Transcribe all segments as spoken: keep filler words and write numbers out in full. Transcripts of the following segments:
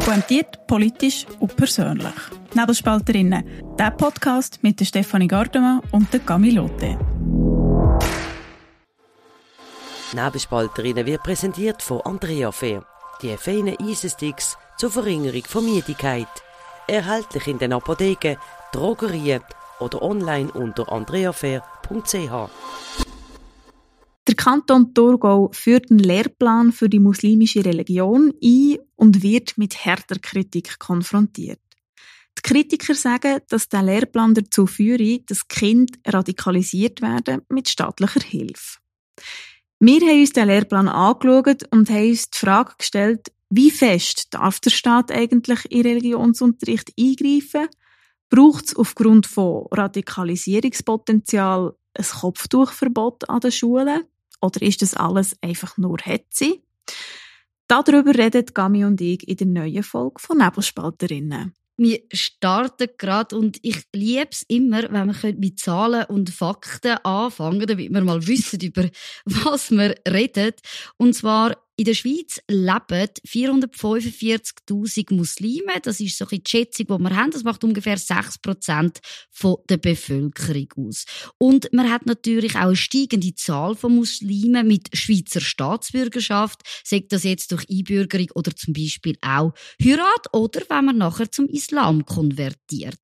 Pointiert, politisch und persönlich. Nebelspalterinnen, der Podcast mit der Stefanie Gardemann und der Camille Lotte. Nebelspalterinnen wird präsentiert von Andrea Fair. Die feinen Eisensticks zur Verringerung von Müdigkeit. Erhältlich in den Apotheken, Drogerien oder online unter andreafair punkt c h. Der Kanton Thurgau führt einen Lehrplan für die muslimische Religion ein und wird mit harter Kritik konfrontiert. Die Kritiker sagen, dass der Lehrplan dazu führe, dass Kinder radikalisiert werden mit staatlicher Hilfe. Wir haben uns den Lehrplan angeschaut und haben uns die Frage gestellt, wie fest darf der Staat eigentlich in Religionsunterricht eingreifen? Braucht es aufgrund von Radikalisierungspotenzial ein Kopftuchverbot an den Schulen? Oder ist das alles einfach nur Hetze? Darüber reden Gami und ich in der neuen Folge von Nebelspalterinnen. Wir starten gerade und ich liebe es immer, wenn wir mit Zahlen und Fakten anfangen, damit wir mal wissen, über was wir reden. Und zwar in der Schweiz leben vierhundertfünfundvierzigtausend Muslime. Das ist so die Schätzung, die wir haben. Das macht ungefähr sechs Prozent der Bevölkerung aus. Und man hat natürlich auch eine steigende Zahl von Muslimen mit Schweizer Staatsbürgerschaft, sei das jetzt durch Einbürgerung oder zum Beispiel auch Heirat oder wenn man nachher zum Islam konvertiert.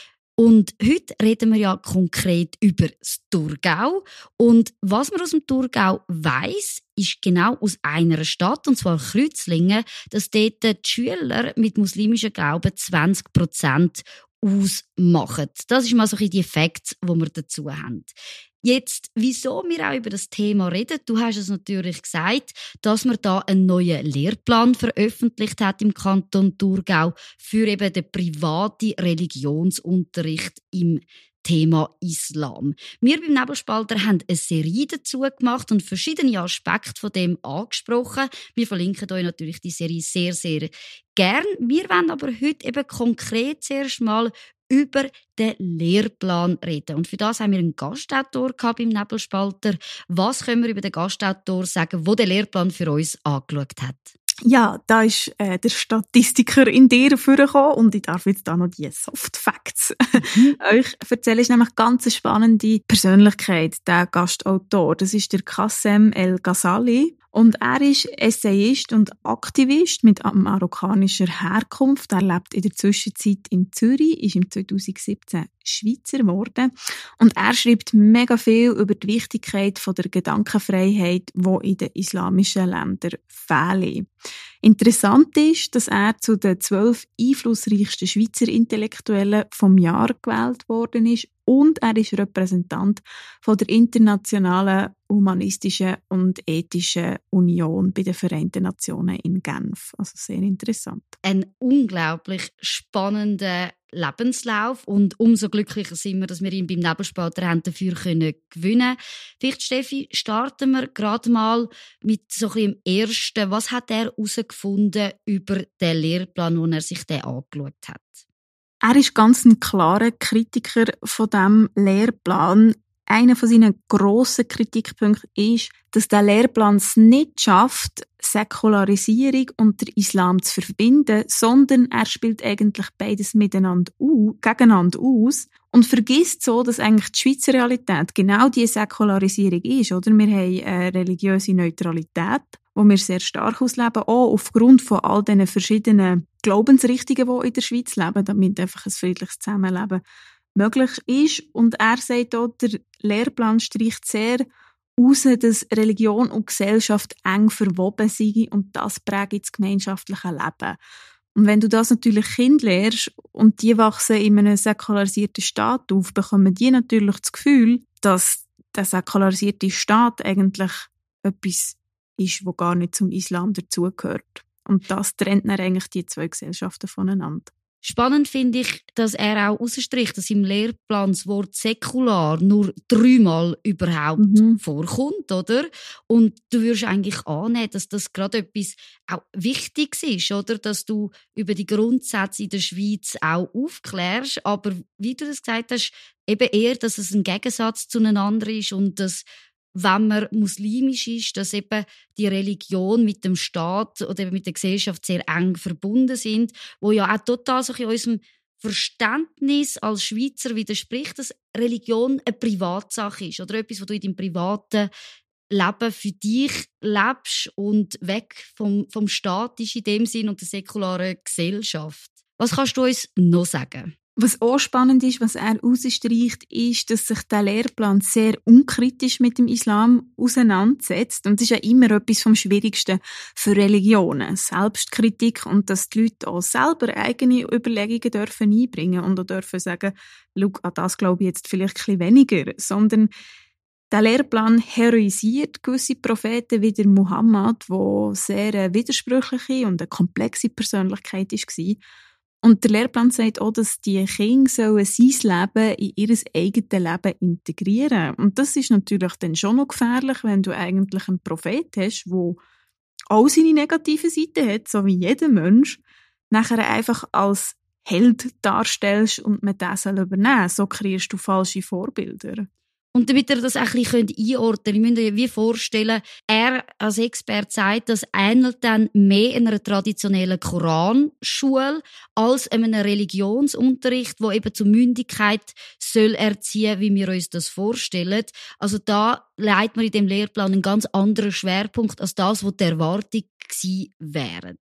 Und heute reden wir ja konkret über das Thurgau. Und was man aus dem Thurgau weiss, ist genau aus einer Stadt, und zwar Kreuzlingen, dass dort die Schüler mit muslimischem Glauben zwanzig Prozent ausmachen. Das ist mal so ein bisschen die Facts, die wir dazu haben. Jetzt, wieso wir auch über das Thema reden? Du hast es natürlich gesagt, dass man da einen neuen Lehrplan veröffentlicht hat im Kanton Thurgau für eben den privaten Religionsunterricht im Thema Islam. Wir beim Nebelspalter haben eine Serie dazu gemacht und verschiedene Aspekte von dem angesprochen. Wir verlinken euch natürlich die Serie sehr, sehr gern. Wir wollen aber heute eben konkret zuerst mal über den Lehrplan reden. Und für das haben wir einen Gastautor gehabt im Nebelspalter. Was können wir über den Gastautor sagen, der den Lehrplan für uns angeschaut hat? Ja, da ist äh, der Statistiker in dir vorgekommen und ich darf jetzt da noch die Soft Facts mhm. euch erzählen. Es ist nämlich ganz eine spannende Persönlichkeit, der Gastautor. Das ist der Qassem El-Ghazali. Und er ist Essayist und Aktivist mit marokkanischer Herkunft. Er lebt in der Zwischenzeit in Zürich, ist im zweitausendsiebzehn Schweizer geworden. Und er schreibt mega viel über die Wichtigkeit von der Gedankenfreiheit, die in den islamischen Ländern fehlt. Interessant ist, dass er zu den zwölf einflussreichsten Schweizer Intellektuellen vom Jahr gewählt worden ist und er ist Repräsentant von der Internationalen Humanistischen und Ethischen Union bei den Vereinten Nationen in Genf. Also sehr interessant. Ein unglaublich spannender Lebenslauf und umso glücklicher sind wir, dass wir ihn beim Nebelspalter haben dafür können gewinnen. Vielleicht, Steffi, starten wir gerade mal mit so ein bisschen dem Ersten. Was hat er herausgefunden über den Lehrplan, den er sich den angeschaut hat? Er ist ganz ein klarer Kritiker von diesem Lehrplan. Einer von seinen grossen Kritikpunkten ist, dass der Lehrplan es nicht schafft, Säkularisierung und den Islam zu verbinden, sondern er spielt eigentlich beides miteinander au, gegeneinander aus und vergisst so, dass eigentlich die Schweizer Realität genau die Säkularisierung ist. Oder? Wir haben eine religiöse Neutralität, wo wir sehr stark ausleben, auch aufgrund von all diesen verschiedenen Glaubensrichtungen, die in der Schweiz leben, damit einfach ein friedliches Zusammenleben möglich ist. Und er sagt auch, der Lehrplan streicht sehr raus, dass Religion und Gesellschaft eng verwoben sind und das prägt das gemeinschaftliche Leben. Und wenn du das natürlich Kind lehrst und die wachsen in einem säkularisierten Staat auf, bekommen die natürlich das Gefühl, dass der säkularisierte Staat eigentlich etwas ist, wo gar nicht zum Islam dazugehört. Und das trennt dann eigentlich die zwei Gesellschaften voneinander. Spannend finde ich, dass er auch herausstricht, dass im Lehrplan das Wort säkular nur dreimal überhaupt mhm. vorkommt, oder? Und du würdest eigentlich annehmen, dass das gerade etwas auch Wichtiges ist, oder? Dass du über die Grundsätze in der Schweiz auch aufklärst, aber wie du das gesagt hast, eben eher, dass es ein Gegensatz zueinander ist und dass wenn man muslimisch ist, dass eben die Religion mit dem Staat oder eben mit der Gesellschaft sehr eng verbunden sind, wo ja auch total so in unserem Verständnis als Schweizer widerspricht, dass Religion eine Privatsache ist oder etwas, was du in deinem privaten Leben für dich lebst und weg vom, vom Staat ist in dem Sinn und der säkularen Gesellschaft. Was kannst du uns noch sagen? Was auch spannend ist, was er herausstreicht, ist, dass sich der Lehrplan sehr unkritisch mit dem Islam auseinandersetzt. Und das ist ja immer etwas vom Schwierigsten für Religionen. Selbstkritik und dass die Leute auch selber eigene Überlegungen dürfen einbringen und auch dürfen sagen, schau, an das glaube ich jetzt vielleicht ein bisschen weniger. Sondern der Lehrplan heroisiert gewisse Propheten wie der Muhammad, der sehr eine widersprüchliche und eine komplexe Persönlichkeit war. Und der Lehrplan sagt auch, dass die Kinder sollen sein Leben in ihr eigenes Leben integrieren. Und das ist natürlich dann schon noch gefährlich, wenn du eigentlich einen Prophet hast, der auch seine negativen Seiten hat, so wie jeder Mensch, nachher einfach als Held darstellst und man das übernehmen soll. So kreierst du falsche Vorbilder. Und damit ihr das ein bisschen einordnen könnt, ihr müsst euch wie vorstellen, er als Experte sagt, das ähnelt dann mehr einer traditionellen Koranschule als einem Religionsunterricht, der eben zur Mündigkeit soll erziehen, wie wir uns das vorstellen. Also da legt man in dem Lehrplan einen ganz anderen Schwerpunkt als das, was die Erwartung gewesen wäre.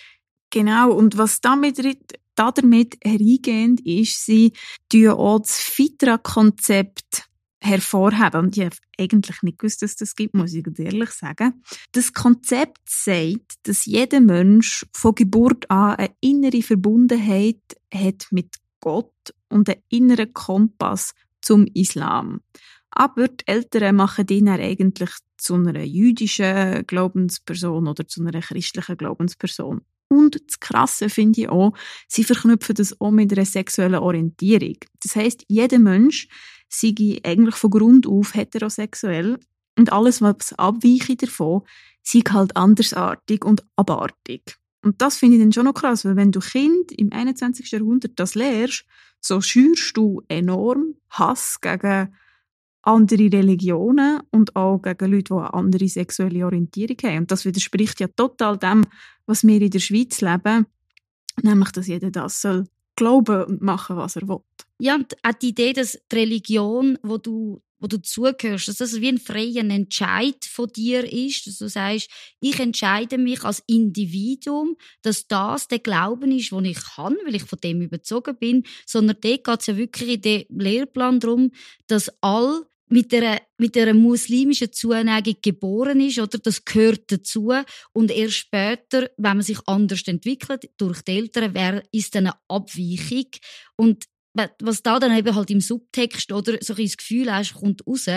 Genau, und was damit damit hereingehend ist, sie tun auch das Fitra-Konzept hervorheben. Und ich habe eigentlich nicht gewusst, dass das gibt, muss ich ehrlich sagen. Das Konzept sagt, dass jeder Mensch von Geburt an eine innere Verbundenheit hat mit Gott und einen inneren Kompass zum Islam. Aber die Eltern machen ihn eigentlich zu einer jüdischen Glaubensperson oder zu einer christlichen Glaubensperson. Und das Krasse finde ich auch, sie verknüpfen das auch mit einer sexuellen Orientierung. Das heisst, jeder Mensch sei eigentlich von Grund auf heterosexuell und alles, was abweicht davon, sei halt andersartig und abartig. Und das finde ich dann schon noch krass, weil wenn du Kind im einundzwanzigsten Jahrhundert das lernst, so schürst du enorm Hass gegen andere Religionen und auch gegen Leute, die eine andere sexuelle Orientierung haben. Und das widerspricht ja total dem, was wir in der Schweiz leben, nämlich, dass jeder das soll glauben und machen, was er will. Ja, und auch die Idee, dass die Religion, wo du, wo du zugehörst, dass das wie ein freier Entscheid von dir ist, dass du sagst, ich entscheide mich als Individuum, dass das der Glauben ist, den ich kann, weil ich von dem überzogen bin, sondern dort geht es ja wirklich in dem Lehrplan darum, dass all mit einer, mit einer muslimischen Zuneigung geboren ist, oder? Das gehört dazu. Und erst später, wenn man sich anders entwickelt, durch die Eltern, wäre, ist dann eine Abweichung. Und was da dann eben halt im Subtext, oder so ein das Gefühl hast, kommt raus,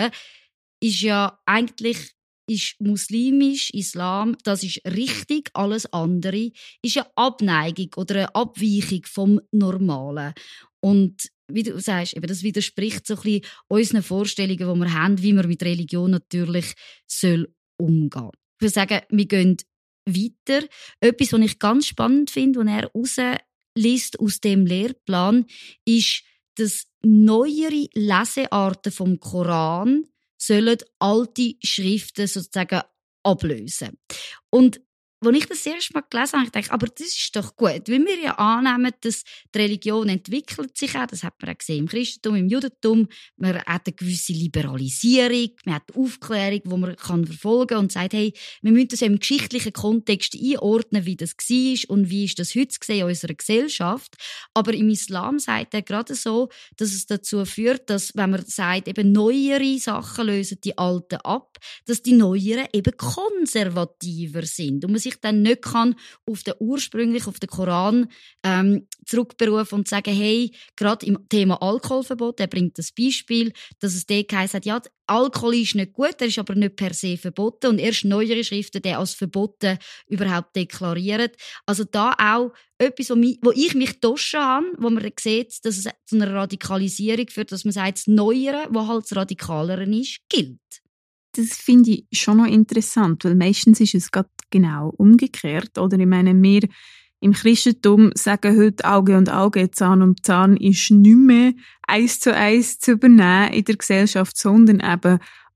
ist ja eigentlich, ist muslimisch, Islam, das ist richtig, alles andere ist eine Abneigung oder eine Abweichung vom Normalen. Und wie du sagst, eben, das widerspricht so ein bisschen unseren Vorstellungen, die wir haben, wie man mit Religion natürlich soll umgehen. Ich würde sagen, wir gehen weiter. Etwas, was ich ganz spannend finde, was er rausliest aus dem Lehrplan, ist, dass neuere Lesearten vom Koran sollen alte Schriften sozusagen ablösen. Und als ich das erste Mal gelesen habe, dachte ich, aber das ist doch gut, weil wir ja annehmen, dass die Religion entwickelt sich auch, das hat man auch gesehen im Christentum, im Judentum, man hat eine gewisse Liberalisierung, man hat eine Aufklärung, die man kann verfolgen kann und sagt, hey, wir müssen das im geschichtlichen Kontext einordnen, wie das war und wie ist das heute gesehen in unserer Gesellschaft. Aber im Islam sagt er gerade so, dass es dazu führt, dass, wenn man sagt, eben neuere Sachen lösen die alten ab, dass die neueren eben konservativer sind und man sich dann nicht kann auf den ursprünglich auf den Koran ähm, zurückberufen und sagen, hey, gerade im Thema Alkoholverbot, er bringt das Beispiel, dass es dort heisst, ja, Alkohol ist nicht gut, er ist aber nicht per se verboten und erst neuere Schriften den als verboten überhaupt deklarieren. Also da auch etwas, wo, mich, wo ich mich getauscht habe, wo man sieht, dass es zu einer Radikalisierung führt, dass man sagt, das Neuere, was halt das Radikalere ist, gilt. Das finde ich schon noch interessant, weil meistens ist es gerade genau umgekehrt. Oder ich meine, wir im Christentum sagen heute Auge und Auge, Zahn und Zahn ist nicht mehr eins zu eins zu übernehmen in der Gesellschaft, sondern eben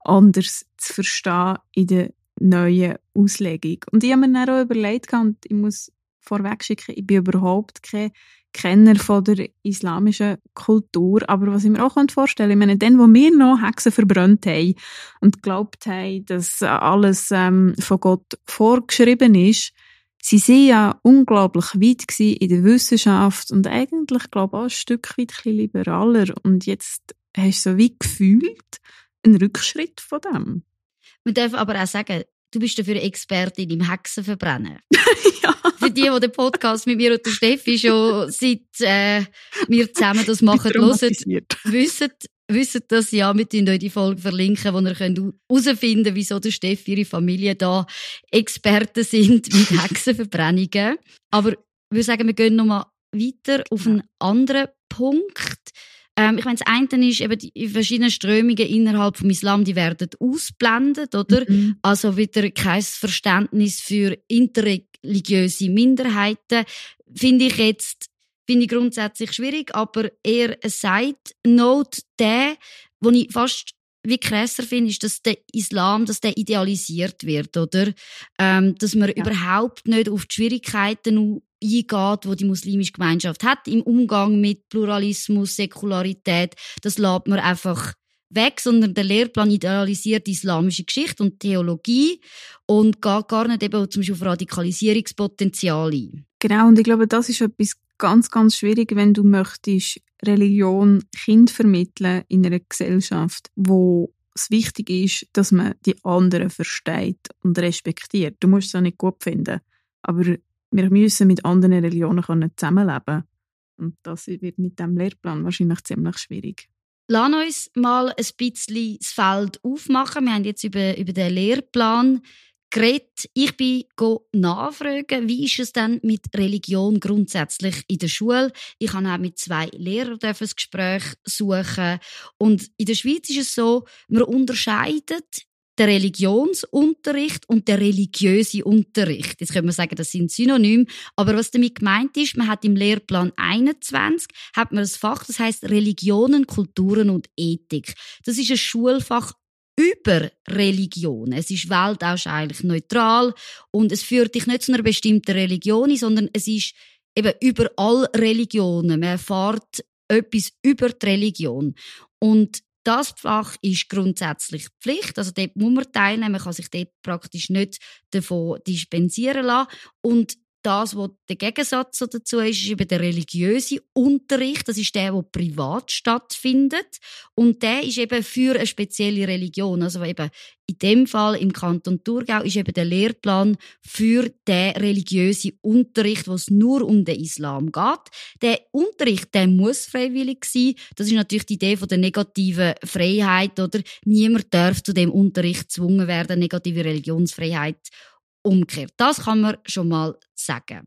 anders zu verstehen in der neuen Auslegung. Und ich habe mir dann auch überlegt, und ich muss vorweg schicken, ich bin überhaupt kein Kenner von der islamischen Kultur, aber was ich mir auch vorstellen kann, ich meine, dann, wo wir noch Hexen verbrannt haben und geglaubt haben, dass alles ähm, von Gott vorgeschrieben ist, sie sind ja unglaublich weit gewesen in der Wissenschaft und eigentlich, glaube ich, auch ein Stück weit ein bisschen liberaler. Und jetzt hast du so wie gefühlt einen Rückschritt von dem. Man darf aber auch sagen, du bist dafür Expertin im Hexenverbrennen. Ja. Für die, die den Podcast mit mir und der Steffi schon seit äh, wir zusammen das machen, hören, wissen, wissen das ja. Wir verlinken euch die Folge, verlinken, wo ihr herausfinden könnt, wieso der Steffi und ihre Familie da Experten sind mit Hexenverbrennungen. Aber ich würde sagen, wir gehen nochmal weiter auf einen anderen Punkt. Ähm, ich meine, das eine ist eben die verschiedenen Strömungen innerhalb des Islam, die werden ausblendet, oder? Mhm. Also wieder kein Verständnis für interreligiöse Minderheiten. Finde ich jetzt, finde ich grundsätzlich schwierig, aber eher ein Side-Note, der, wo ich fast wie krasser finde, ist, dass der Islam, dass der idealisiert wird, oder? Ähm, dass man ja. überhaupt nicht auf die Schwierigkeiten eingeht, die die muslimische Gemeinschaft hat im Umgang mit Pluralismus, Säkularität. Das lässt man einfach weg, sondern der Lehrplan idealisiert die islamische Geschichte und Theologie und geht gar nicht eben zum Beispiel auf Radikalisierungspotenzial ein. Genau, und ich glaube, das ist etwas ganz, ganz schwierig, wenn du möchtest Religion Kind vermitteln in einer Gesellschaft, wo es wichtig ist, dass man die anderen versteht und respektiert. Du musst es auch nicht gut finden, aber wir müssen mit anderen Religionen zusammenleben. Und das wird mit diesem Lehrplan wahrscheinlich ziemlich schwierig. Lass uns mal ein bisschen das Feld aufmachen. Wir haben jetzt über, über den Lehrplan geredet. Ich bin nachfragen, wie ist es denn mit Religion grundsätzlich in der Schule? Ich habe auch mit zwei Lehrern ein Gespräch suchen. Und in der Schweiz ist es so, man unterscheidet den Religionsunterricht und der religiöse Unterricht. Jetzt könnte man sagen, das sind Synonyme. Aber was damit gemeint ist, man hat im Lehrplan einundzwanzig hat man ein Fach, das heisst Religionen, Kulturen und Ethik. Das ist ein Schulfach über Religion. Es ist weltanschaulich neutral und es führt dich nicht zu einer bestimmten Religion, sondern es ist eben über alle Religionen. Man erfährt etwas über die Religion. Und das Fach ist grundsätzlich Pflicht, also dort muss man teilnehmen, man kann sich dort praktisch nicht davon dispensieren lassen. Und das, was der Gegensatz dazu ist, ist eben der religiöse Unterricht. Das ist der, der privat stattfindet. Und der ist eben für eine spezielle Religion. Also eben in dem Fall im Kanton Thurgau ist eben der Lehrplan für den religiösen Unterricht, wo es nur um den Islam geht. Der Unterricht, der muss freiwillig sein. Das ist natürlich die Idee von der negativen Freiheit, oder? Niemand darf zu dem Unterricht gezwungen werden, negative Religionsfreiheit umgekehrt. Das kann man schon mal sagen.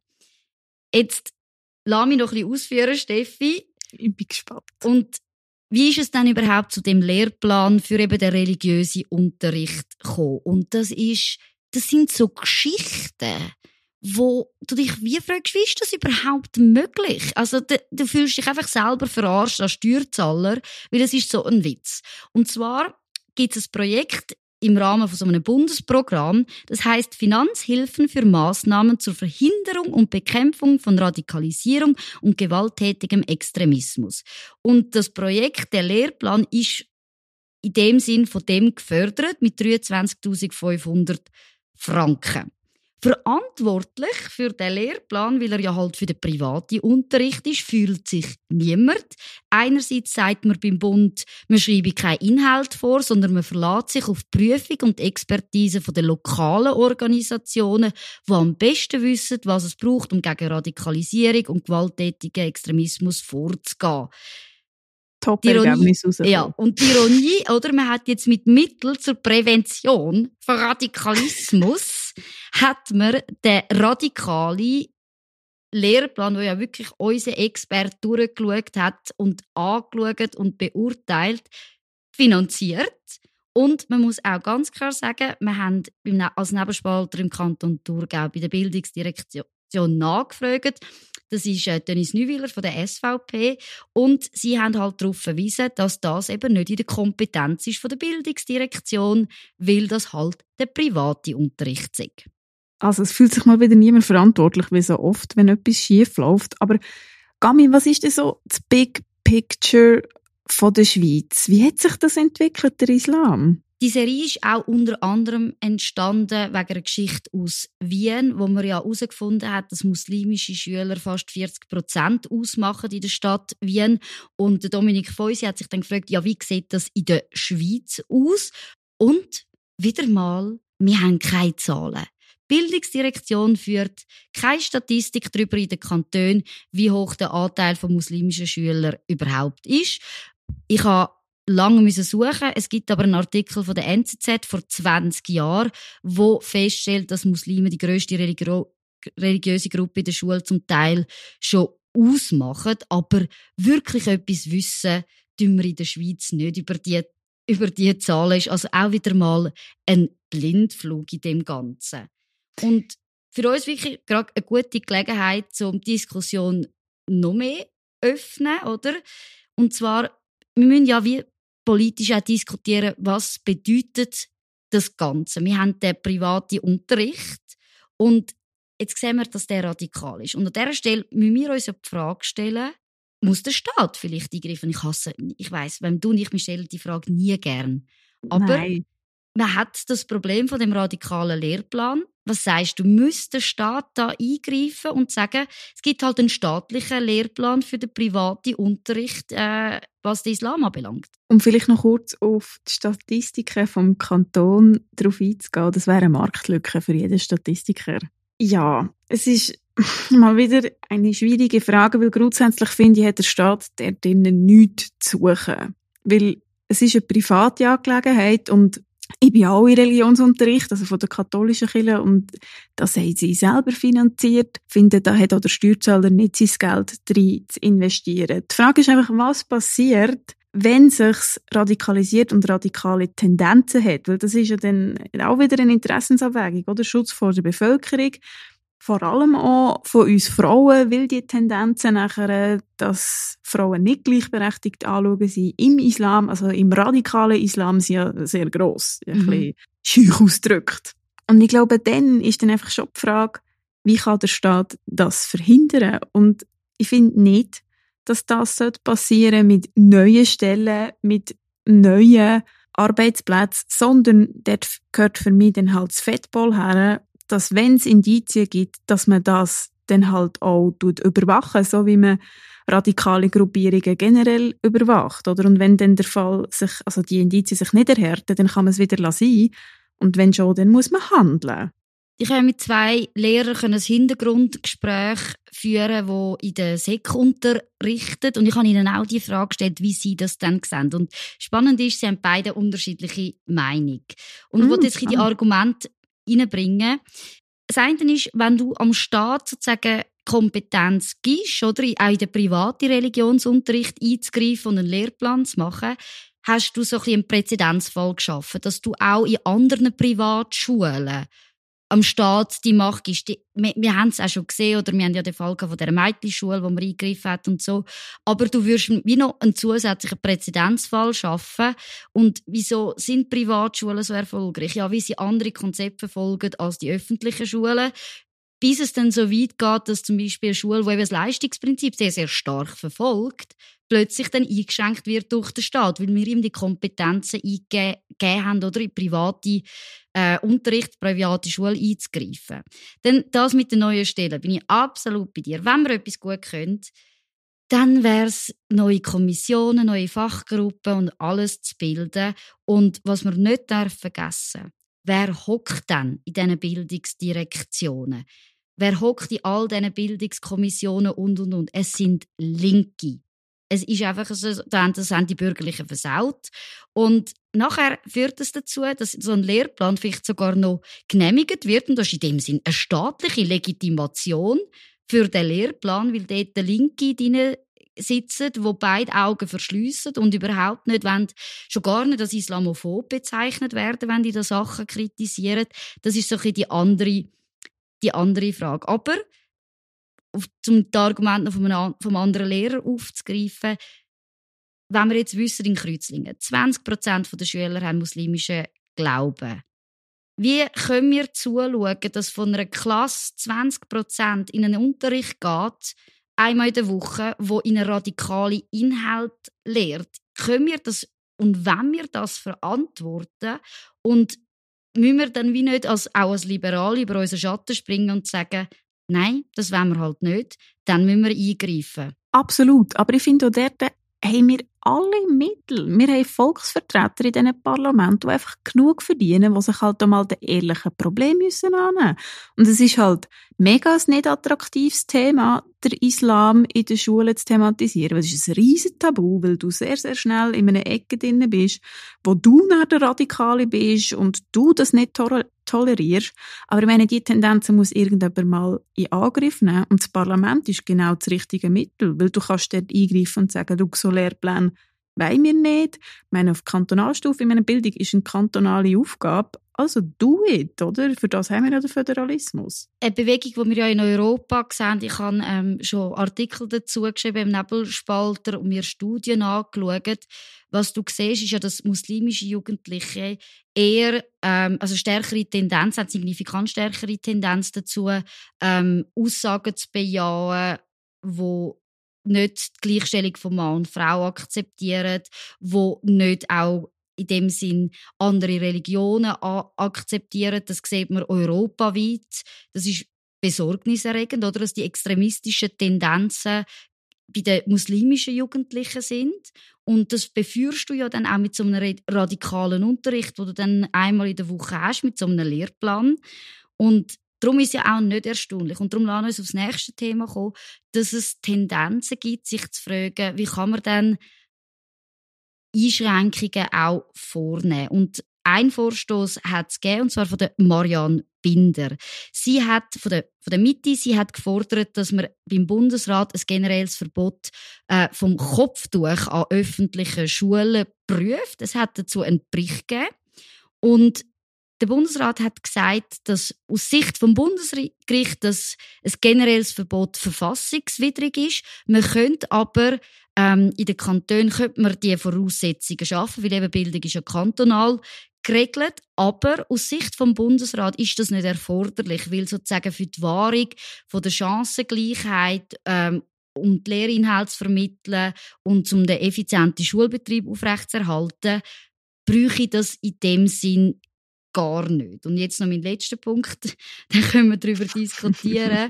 Jetzt lass mich noch ein bisschen ausführen, Steffi. Ich bin gespannt. Und wie ist es denn überhaupt zu dem Lehrplan für eben den religiösen Unterricht gekommen? Und das ist, das sind so Geschichten, wo du dich wie fragst, wie ist das überhaupt möglich? Also du, du fühlst dich einfach selber verarscht als Steuerzahler, weil es ist so ein Witz. Und zwar gibt es ein Projekt im Rahmen von so einem Bundesprogramm, das heisst Finanzhilfen für Massnahmen zur Verhinderung und Bekämpfung von Radikalisierung und gewalttätigem Extremismus. Und das Projekt, der Lehrplan, ist in dem Sinn von dem gefördert mit dreiundzwanzigtausendfünfhundert Franken. Verantwortlich für den Lehrplan, weil er ja halt für den privaten Unterricht ist, fühlt sich niemand. Einerseits sagt man beim Bund, man schreibe keinen Inhalt vor, sondern man verlässt sich auf die Prüfung und die Expertise der lokalen Organisationen, die am besten wissen, was es braucht, um gegen Radikalisierung und gewalttätigen Extremismus vorzugehen. Top-Ergebnis rauskommen. Ja, und die Ironie, oder, man hat jetzt mit Mitteln zur Prävention von Radikalismus hat man den radikalen Lehrplan, der ja wirklich unser Experte durchgeschaut hat und angeschaut und beurteilt, finanziert. Und man muss auch ganz klar sagen, wir haben als Nebenspalter im Kanton Thurgau bei der Bildungsdirektion nachgefragt. Das ist äh, Dennis Neuwiller von der S V P. Und sie haben halt darauf verwiesen, dass das eben nicht in der Kompetenz ist von der Bildungsdirektion, weil das halt der private Unterricht ist. Also es fühlt sich mal wieder niemand verantwortlich, wie so oft, wenn etwas schief läuft. Aber Gami, was ist denn so das Big Picture von der Schweiz? Wie hat sich das entwickelt, der Islam? Die Serie ist auch unter anderem entstanden wegen einer Geschichte aus Wien, wo man ja herausgefunden hat, dass muslimische Schüler fast vierzig Prozent ausmachen in der Stadt Wien. Und der Dominik Feusi hat sich dann gefragt, ja, wie sieht das in der Schweiz aus? Und wieder mal, wir haben keine Zahlen. Die Bildungsdirektion führt keine Statistik darüber in den Kantonen, wie hoch der Anteil von muslimischen Schülern überhaupt ist. Ich habe lange müssen suchen. Es gibt aber einen Artikel von der N Z Z vor zwanzig Jahren, wo feststellt, dass Muslime die grösste religio- religiöse Gruppe in der Schule zum Teil schon ausmachen. Aber wirklich etwas wissen, tun wir in der Schweiz nicht über die, über die Zahlen. Ist also auch wieder mal ein Blindflug in dem Ganzen. Und für uns wirklich gerade eine gute Gelegenheit, um die Diskussion noch mehr öffnen, oder? Und zwar, wir müssen ja wie politisch auch diskutieren, was bedeutet das Ganze. Wir haben den privaten Unterricht und jetzt sehen wir, dass der radikal ist. Und an dieser Stelle müssen wir uns ja die Frage stellen, muss der Staat vielleicht eingreifen? Ich hasse, ich weiss, wenn du und ich, wir stellen die Frage nie gern. Aber Nein. Man hat das Problem von dem radikalen Lehrplan. Was sagst du, müsste der Staat da eingreifen und sagen, es gibt halt einen staatlichen Lehrplan für den privaten Unterricht, äh, was den Islam anbelangt? Um vielleicht noch kurz auf die Statistiken vom Kanton darauf einzugehen, das wäre eine Marktlücke für jeden Statistiker. Ja, es ist mal wieder eine schwierige Frage, weil grundsätzlich finde ich, hat der Staat der drinnen nichts zu suchen. Weil es ist eine private Angelegenheit und ich bin auch in Religionsunterricht, also von der katholischen Kirche, und das haben sie selber finanziert. Ich finde, da hat auch der Steuerzahler nicht sein Geld drin zu investieren. Die Frage ist einfach, was passiert, wenn sich's radikalisiert und radikale Tendenzen hat? Weil das ist ja dann auch wieder eine Interessensabwägung, oder? Schutz vor der Bevölkerung. Vor allem auch von uns Frauen, weil die Tendenzen nachher, dass Frauen nicht gleichberechtigt anschauen, sind im Islam, also im radikalen Islam, sind ja sehr gross, ein Mhm. bisschen schüch ausgedrückt. Und ich glaube, dann ist dann einfach schon die Frage, wie kann der Staat das verhindern? Und ich finde nicht, dass das passieren sollte mit neuen Stellen, mit neuen Arbeitsplätzen, sondern dort gehört für mich dann halt das Fettball her, dass wenn es Indizien gibt, dass man das dann halt auch überwachen, so wie man radikale Gruppierungen generell überwacht, oder? Und wenn dann der Fall sich, also die Indizien sich nicht erhärten, dann kann man es wieder lassen. Und wenn schon, dann muss man handeln. Ich habe mit zwei Lehrern ein Hintergrundgespräch führen, die in der Sek unterrichten. Und ich habe ihnen auch die Frage gestellt, wie sie das dann sehen. Und spannend ist, sie haben beide unterschiedliche Meinung. Und ich Mm, will jetzt die Argumente reinbringen. Das eine ist, wenn du am Staat sozusagen Kompetenz gibst, oder auch in den privaten Religionsunterricht einzugreifen und einen Lehrplan zu machen, hast du so ein bisschen einen Präzedenzfall geschaffen, dass du auch in anderen Privatschulen am Staat die Macht gibst. Die, wir, wir haben es auch schon gesehen, oder wir haben ja den Fall von der Mädchenschule, wo man eingegriffen hat und so. Aber du würdest wie noch einen zusätzlichen Präzedenzfall schaffen. Und wieso sind Privatschulen so erfolgreich? Ja, wie sie andere Konzepte verfolgen als die öffentlichen Schulen. Bis es dann so weit geht, dass zum Beispiel eine Schule, die eben das Leistungsprinzip sehr, sehr stark verfolgt, plötzlich dann eingeschränkt wird durch den Staat, weil wir ihm die Kompetenzen eingegeben haben, oder in private äh, Unterricht, private Schule einzugreifen. Denn das mit den neuen Stellen bin ich absolut bei dir. Wenn wir etwas gut können, dann wäre es, neue Kommissionen, neue Fachgruppen und alles zu bilden. Und was wir nicht vergessen dürfen, wer hockt denn in diesen Bildungsdirektionen? Wer hockt in all diesen Bildungskommissionen und, und, und? Es sind Linke. Es ist einfach so, das haben die Bürgerlichen versaut. Und nachher führt es dazu, dass so ein Lehrplan vielleicht sogar noch genehmigt wird. Und das ist in dem Sinn eine staatliche Legitimation für den Lehrplan, weil dort die Linke drin sitzen, die beide Augen verschliessen und überhaupt nicht wollen, schon gar nicht als islamophob bezeichnet werden, wenn die da Sachen kritisieren. Das ist so ein bisschen die andere, die andere Frage. Aber um die Argumente vom, vom anderen Lehrer aufzugreifen, wenn wir jetzt wissen, in Kreuzlingen, zwanzig Prozent der Schüler haben muslimischen Glauben. Wie können wir zuschauen, dass von einer Klasse zwanzig Prozent in einen Unterricht geht, einmal in der Woche, wo in einen radikalen Inhalt lehrt? Können wir das und wenn wir das verantworten und müssen wir dann wie nicht als, auch als Liberale über unseren Schatten springen und sagen, nein, das wollen wir halt nicht, dann müssen wir eingreifen. Absolut, aber ich finde auch dort haben wir alle Mittel. Wir haben Volksvertreter in diesen Parlamenten, die einfach genug verdienen, die sich halt einmal den ehrlichen Problemen müssen annehmen. Und es ist halt mega ein nicht attraktives Thema, der Islam in der Schule zu thematisieren. Es ist ein riesen Tabu, weil du sehr, sehr schnell in einer Ecke drin bist, wo du nach der Radikale bist und du das nicht to- tolerierst. Aber ich meine, die Tendenzen muss irgendjemand mal in Angriff nehmen. Und das Parlament ist genau das richtige Mittel, weil du kannst dort eingreifen und sagen, du, so Lehrpläne wollen wir nicht. Ich meine, auf Kantonalstufe, in meiner Bildung ist eine kantonale Aufgabe. Also do it, oder? Für das haben wir ja den Föderalismus. Eine Bewegung, die wir ja in Europa sehen, ich habe ähm, schon Artikel dazu geschrieben im Nebelspalter und mir Studien angeschaut. Was du siehst, ist ja, dass muslimische Jugendliche eher, ähm, also stärkere Tendenz, hat signifikant stärkere Tendenz dazu, ähm, Aussagen zu bejahen, die nicht die Gleichstellung von Mann und Frau akzeptieren, wo nicht auch in dem Sinn andere Religionen a- akzeptieren. Das sieht man europaweit. Das ist besorgniserregend, oder? Dass die extremistischen Tendenzen bei den muslimischen Jugendlichen sind. Und das beführst du ja dann auch mit so einem radikalen Unterricht, den du dann einmal in der Woche hast, mit so einem Lehrplan. Und darum ist es ja auch nicht erstaunlich. Und darum lassen wir uns aufs nächste Thema kommen, dass es Tendenzen gibt, sich zu fragen, wie kann man denn Einschränkungen auch vornehmen. Und ein Vorstoß hat es gegeben, und zwar von der Marianne Binder. Sie hat, von der, von der Mitte, sie hat gefordert, dass man beim Bundesrat ein generelles Verbot äh, vom Kopftuch an öffentlichen Schulen prüft. Es hat dazu einen Bericht gegeben. Und der Bundesrat hat gesagt, dass aus Sicht vom Bundesgericht dass ein generelles Verbot verfassungswidrig ist. Man könnte aber ähm, in den Kantonen könnte man die Voraussetzungen schaffen, weil eben Bildung ist ja kantonal geregelt. Aber aus Sicht vom Bundesrat ist das nicht erforderlich, weil sozusagen für die Wahrung von der Chancengleichheit ähm, um die Lehrinhalte zu vermitteln und um den effizienten Schulbetrieb aufrechtzuerhalten, bräuchte das in dem Sinn gar nicht. Und jetzt noch mein letzter Punkt, dann können wir darüber diskutieren.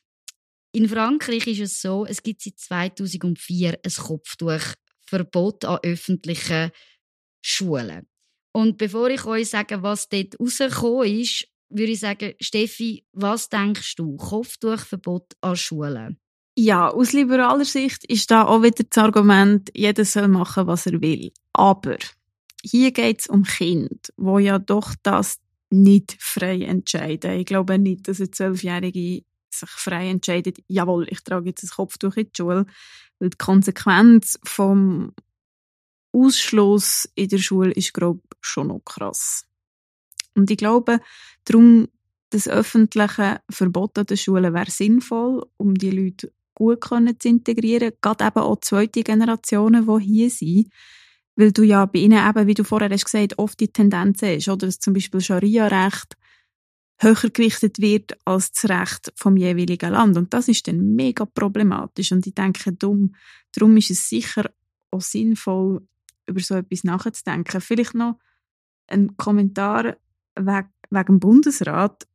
In Frankreich ist es so, es gibt seit zweitausendvier ein Kopftuchverbot an öffentlichen Schulen. Und bevor ich euch sage, was dort rausgekommen ist, würde ich sagen, Steffi, was denkst du? Kopftuchverbot an Schulen? Ja, aus liberaler Sicht ist da auch wieder das Argument, jeder soll machen, was er will. Aber hier geht es um Kinder, die ja doch das nicht frei entscheiden. Ich glaube nicht, dass eine Zwölfjährige sich frei entscheidet, jawohl, ich trage jetzt ein Kopftuch in die Schule, weil die Konsequenz vom Ausschluss in der Schule ist, glaube ich, schon noch krass. Und ich glaube, darum, das öffentliche Verbot an den Schulen wäre sinnvoll, um die Leute gut zu integrieren, gerade eben auch die zweite Generationen, die hier sind. Weil du ja bei ihnen eben, wie du vorher hast gesagt, oft die Tendenz hast, oder dass zum Beispiel Scharia-Recht höher gewichtet wird als das Recht vom jeweiligen Land. Und das ist dann mega problematisch. Und ich denke, darum, darum ist es sicher auch sinnvoll, über so etwas nachzudenken. Vielleicht noch ein Kommentar wegen, wegen dem Bundesrat.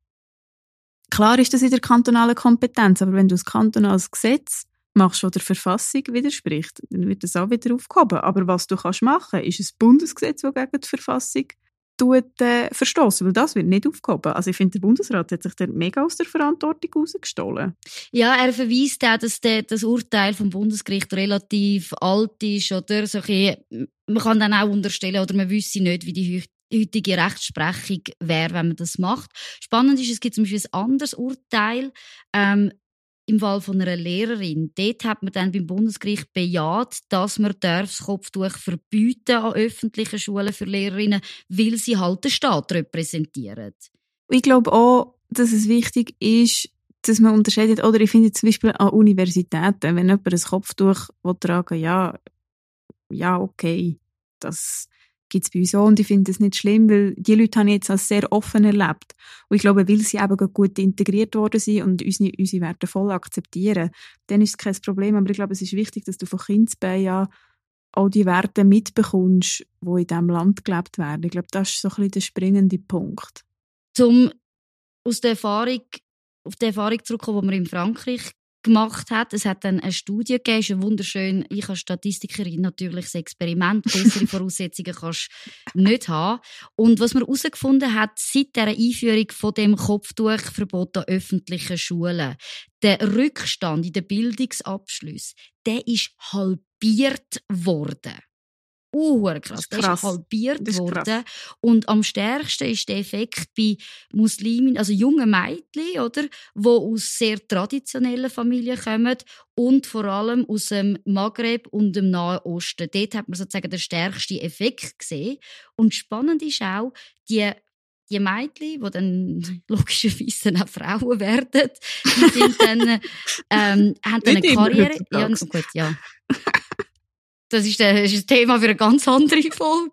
Klar ist das in der kantonalen Kompetenz, aber wenn du ein kantonales Gesetz machst, das der Verfassung widerspricht, dann wird das auch wieder aufgehoben. Aber was du kannst machen, ist ein Bundesgesetz, das gegen die Verfassung tut, äh, verstoßen, weil das wird nicht aufgehoben. Also ich finde, der Bundesrat hat sich da mega aus der Verantwortung rausgestohlen. Ja, er verweist auch, dass der, das Urteil vom Bundesgericht relativ alt ist, oder? So ein, man kann dann auch unterstellen, oder man wüsste nicht, wie die heutige Rechtsprechung wäre, wenn man das macht. Spannend ist, es gibt zum Beispiel ein anderes Urteil, ähm, im Fall von einer Lehrerin. Dort hat man dann beim Bundesgericht bejaht, dass man das Kopftuch verbieten an öffentlichen Schulen für Lehrerinnen, weil sie halt den Staat repräsentieren. Ich glaube auch, dass es wichtig ist, dass man unterscheidet, oder ich finde zum Beispiel an Universitäten, wenn jemand ein Kopftuch tragen will, ja, ja, okay, das gibt es bei uns auch und ich finde das nicht schlimm, weil die Leute haben jetzt als sehr offen erlebt. Und ich glaube, weil sie eben gut integriert worden sind und unsere, unsere Werte voll akzeptieren, dann ist es kein Problem. Aber ich glaube, es ist wichtig, dass du von Kindesbeinen an auch die Werte mitbekommst, die in diesem Land gelebt werden. Ich glaube, das ist so ein bisschen der springende Punkt. Zum aus der Erfahrung, auf die Erfahrung zurückkommen, die man in Frankreich gemacht hat. Es hat dann eine Studie gegeben, ist wunderschön. Ich als Statistikerin natürlich das Experiment. Bessere Voraussetzungen kannst du nicht haben. Und was man herausgefunden hat, seit der Einführung von dem Kopftuchverbot an öffentlichen Schulen, der Rückstand in den Bildungsabschlüssen, der ist halbiert worden. Uh, krass. Das ist, krass. Das ist halbiert das ist worden. Krass. Und am stärksten ist der Effekt bei Muslimen, also jungen Mädchen, oder, die aus sehr traditionellen Familien kommen und vor allem aus dem Maghreb und dem Nahen Osten. Dort hat man sozusagen den stärksten Effekt gesehen. Und spannend ist auch, die Die Mädchen, die dann logischerweise dann auch Frauen werden, die sind dann, ähm, haben dann eine Karriere. Ja, gut, ja. Das ist ein Thema für eine ganz andere Folge.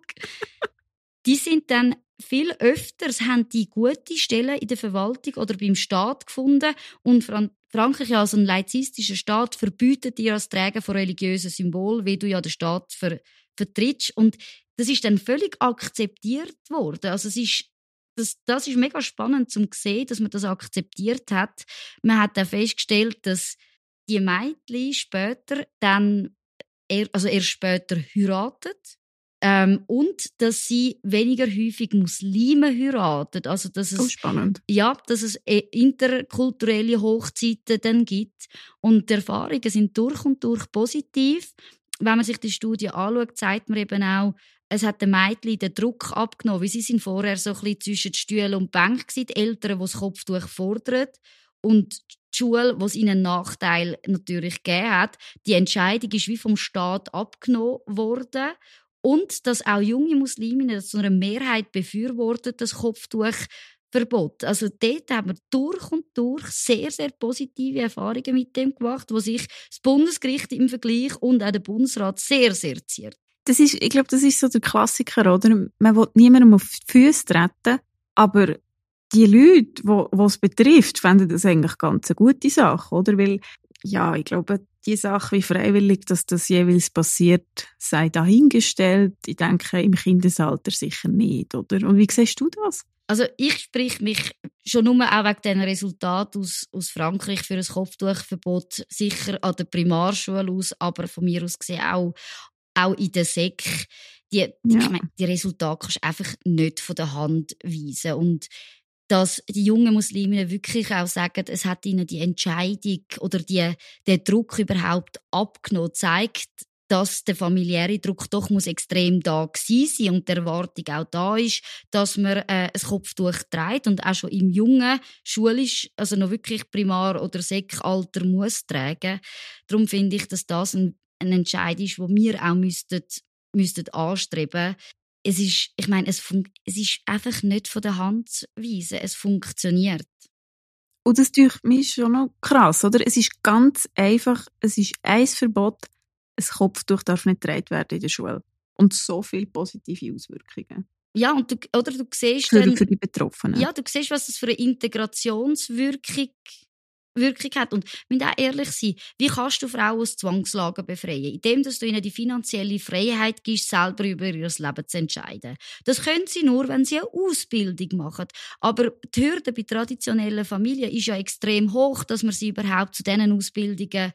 Die sind dann viel öfter, haben die gute Stellen in der Verwaltung oder beim Staat gefunden. Und Frankreich, als ein laizistischer Staat, verbietet dir als Träger von religiösen Symbolen, wie du ja den Staat ver- vertrittst. Und das ist dann völlig akzeptiert worden. Also es ist, das, das ist mega spannend zu sehen, dass man das akzeptiert hat. Man hat auch festgestellt, dass die Mädchen später dann Er, also erst später heiratet ähm, und dass sie weniger häufig Muslime heiratet. Also, dass es, oh, spannend. Ja, dass es interkulturelle Hochzeiten dann gibt. Und die Erfahrungen sind durch und durch positiv. Wenn man sich die Studie anschaut, zeigt man eben auch, es hat den Mädchen den Druck abgenommen, weil sie sind vorher so ein bisschen zwischen Stühlen und Bänken gewesen, die Eltern, die das Kopftuch fordern, und die Schule, die es ihnen einen Nachteil natürlich gegeben hat. Die Entscheidung ist wie vom Staat abgenommen worden. Und dass auch junge Musliminnen zu einer Mehrheit befürworten, das Kopftuchverbot. Also dort haben wir durch und durch sehr, sehr positive Erfahrungen mit dem gemacht, wo sich das Bundesgericht im Vergleich und auch der Bundesrat sehr, sehr ziert. Das ist, ich glaube, das ist so der Klassiker, oder? Man will niemandem auf die Füße treten, aber die Leute, die es betrifft, fänden das eigentlich ganz eine gute Sache, oder? Weil, ja, ich glaube, die Sache, wie freiwillig dass das jeweils passiert, sei dahingestellt. Ich denke, im Kindesalter sicher nicht, oder? Und wie siehst du das? Also ich spreche mich schon nur auch wegen diesen Resultaten aus, aus Frankreich für ein Kopftuchverbot sicher an der Primarschule aus, aber von mir aus gesehen auch, auch in der Sek. Die, ja. Ich meine, die Resultate kannst du einfach nicht von der Hand weisen. Und dass die jungen Musliminnen wirklich auch sagen, es hat ihnen die Entscheidung oder die, der Druck überhaupt abgenommen, zeigt, dass der familiäre Druck doch muss extrem da gewesen sein und die Erwartung auch da ist, dass man äh, ein Kopftuch trägt und auch schon im jungen, schulisch, also noch wirklich Primar- oder Sek-Alter muss tragen. Darum finde ich, dass das ein, ein Entscheid ist, den wir auch müssten, müssten anstreben. Es ist, ich meine, es, fun- es ist einfach nicht von der Hand zu weisen. Es funktioniert. Und das tut mich schon noch krass, oder? Es ist ganz einfach, es ist ein Verbot, ein Kopftuch darf nicht getragen werden in der Schule. Und so viele positive Auswirkungen. Ja, und du, oder du siehst für, dann, für die Betroffenen. Ja, du siehst, was das für eine Integrationswirkung Wirkung hat. Und wir müssen auch ehrlich sein, wie kannst du Frauen aus Zwangslagen befreien? Indem dass du ihnen die finanzielle Freiheit gibst, selber über ihr Leben zu entscheiden. Das können sie nur, wenn sie eine Ausbildung machen. Aber die Hürde bei traditionellen Familien ist ja extrem hoch, dass man sie überhaupt zu diesen Ausbildungen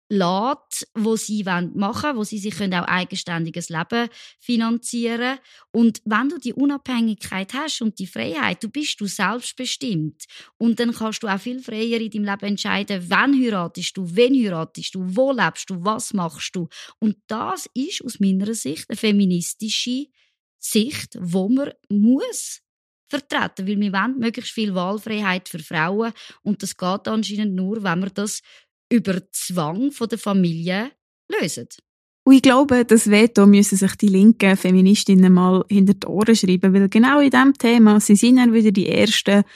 lässt, wo sie machen wollen, wo sie sich auch eigenständiges Leben finanzieren können. Und wenn du die Unabhängigkeit hast und die Freiheit, du bist du selbstbestimmt. Und dann kannst du auch viel freier in deinem Leben entscheiden, wann heiratest du, wen heiratest du, wo lebst du, was machst du. Und das ist aus meiner Sicht eine feministische Sicht, wo man muss vertreten, weil wir wollen möglichst viel Wahlfreiheit für Frauen und das geht anscheinend nur, wenn wir das über Zwang von der Familie lösen. Und ich glaube, das Veto müssen sich die linken Feministinnen mal hinter die Ohren schreiben, weil genau in diesem Thema, sie sind dann wieder die Ersten,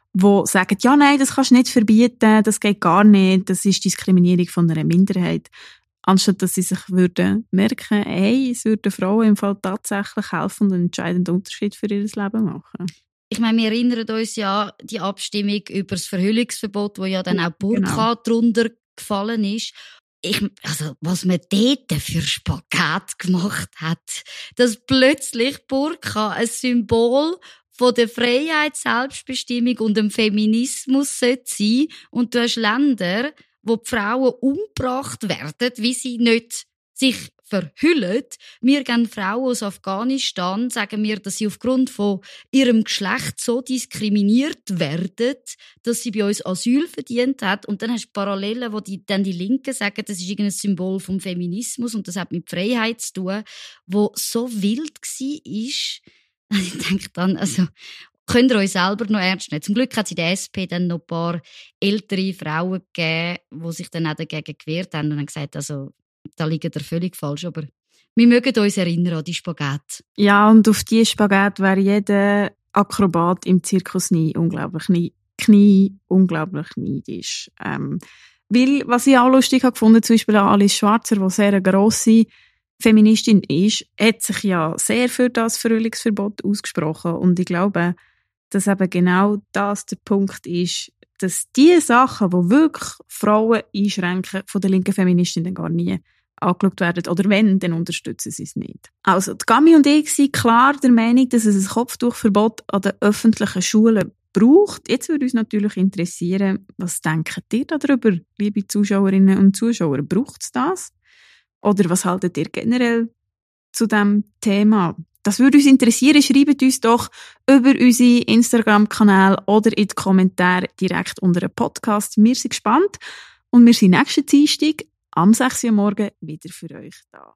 die sagen, ja, nein, das kannst du nicht verbieten, das geht gar nicht, das ist Diskriminierung von einer Minderheit. Anstatt dass sie sich würden merken, hey, es würden Frauen im Fall tatsächlich helfen und einen entscheidenden Unterschied für ihr Leben machen. Ich meine, wir erinnern uns ja die Abstimmung über das Verhüllungsverbot, wo ja dann auch Burka genau. drunter gefallen ist. Ich, also, was man dort für Spagat gemacht hat, dass plötzlich Burka ein Symbol von der Freiheit, Selbstbestimmung und dem Feminismus sein sollte. Und du hast Länder, wo die Frauen umgebracht werden, wie sie nicht sich verhüllen. Wir geben Frauen aus Afghanistan, sagen wir, dass sie aufgrund von ihrem Geschlecht so diskriminiert werden, dass sie bei uns Asyl verdient hat. Und dann hast du Parallelen, wo die, dann die Linken sagen, das ist irgendein Symbol vom Feminismus und das hat mit Freiheit zu tun, wo so wild war. Ich denke dann, also, könnt ihr euch selber noch ernst nehmen? Zum Glück hat es in der S P dann noch ein paar ältere Frauen gegeben, die sich dann auch dagegen gewehrt haben und haben gesagt, also, da liegt ihr völlig falsch. Aber wir mögen uns erinnern an die Spagat. Ja, und auf diese Spagat wäre jeder Akrobat im Zirkus nie unglaublich nie, Knie unglaublich neidisch. Ähm, weil, was ich auch lustig habe gefunden, zum Beispiel Alice Schwarzer, die sehr eine grosse Feministin ist, hat sich ja sehr für das Frühlingsverbot ausgesprochen. Und ich glaube, dass eben genau das der Punkt ist, dass die Sachen, die wirklich Frauen einschränken, von der linken Feministin dann gar nie angeschaut werden. Oder wenn, dann unterstützen sie es nicht. Also, die Gami und ich sind klar der Meinung, dass es ein Kopftuchverbot an den öffentlichen Schulen braucht. Jetzt würde uns natürlich interessieren, was denkt ihr darüber, liebe Zuschauerinnen und Zuschauer? Braucht es das? Oder was haltet ihr generell zu diesem Thema? Das würde uns interessieren. Schreibt uns doch über unsere Instagram-Kanäle oder in die Kommentare direkt unter dem Podcast. Wir sind gespannt und wir sind nächsten Dienstag am sechs Uhr morgen wieder für euch da.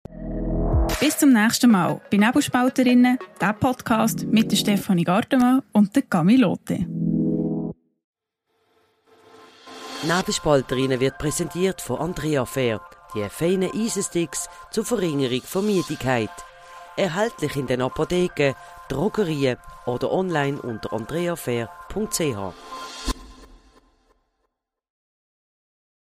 Bis zum nächsten Mal bei Nebelspalterinnen, der Podcast mit der Stefanie Gartemann und der Camille Lotte. Nebelspalterinnen wird präsentiert von Andrea Fair, die feinen Eisensticks zur Verringerung von Müdigkeit. Erhältlich in den Apotheken, Drogerien oder online unter andrea fair punkt c h.